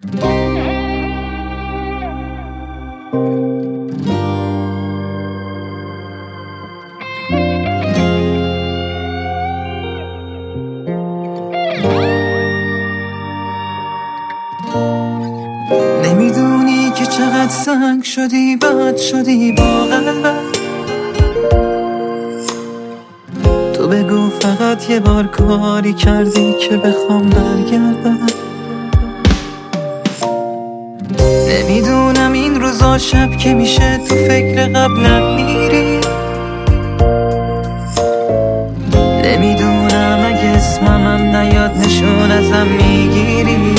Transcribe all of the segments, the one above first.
نمیدونی که چقدر سنگ شدی، بد شدی با قلبم. تو بگو فقط یه بار کاری کردی که بخوام برگردم. نمیدونم این روزا شب که میشه تو فکر قبلم میری. نمیدونم اگه اسمم نیاد نشون ازم میگیری.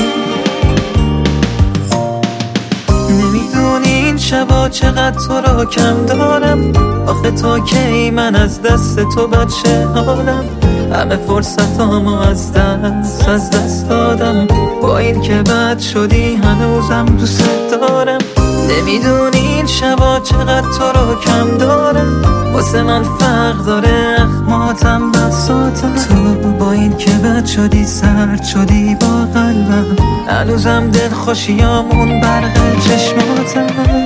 نمیدونی این شبا چقدر تو رو کم دارم. آخه تا کی من از دست تو بچه حالم. همه فرصتامو از دست دادم. با این که بد شدی هنوزم دوست دارم. نمیدونی این شبا چقدر تو رو کم دارم. واسه من فرق داره اخماتم بساتم. تو با این که بد شدی سرد شدی با قلبم. هنوزم دل خوشیامون برق چشماتم.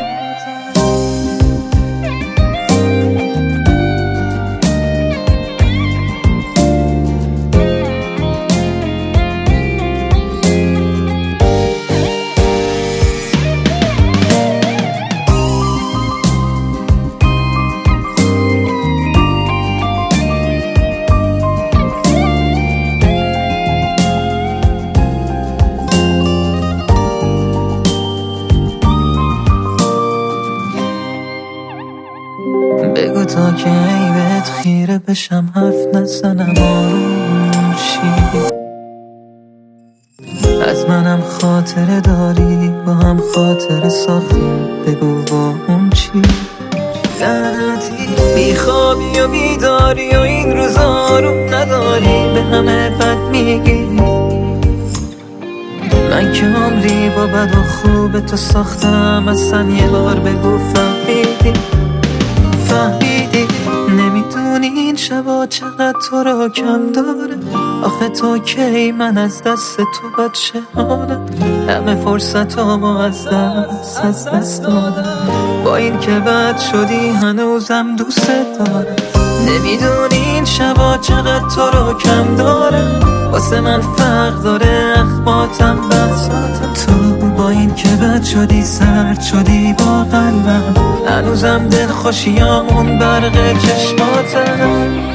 بگو تا که عیبت خیره بشم حرف نزنم آروم شی. از منم خاطره داری با هم خاطره ساختیم. بگو با اون چی؟ لعنتی بیخوابی و بیداری و این روزا آروم نداری. به همه بد میگی. من که عمری با بد و خوب تو ساختم. اصلا یه بار بگو فهمیدی. نمیدونی این شبا چقدر تو را کم داره. آخه تا کی من از دست تو بچه حالم. همه فرصتامو از دست دادم. با این که بد شدی هنوزم دوست دارم. نمیدونی این شبا چقدر تو را کم داره. واسه من فرق داره اخماتم بساتم. تو با این که بد شدی سرد شدی با قلبم. هنوزم دل خوشیامون برق چشماتم.